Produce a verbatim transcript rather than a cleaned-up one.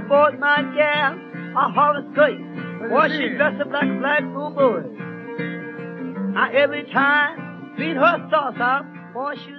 bought my gal a holly skirt. Boy, she dressed up like a black schoolboy. Now every time beat her sauce out, boy, she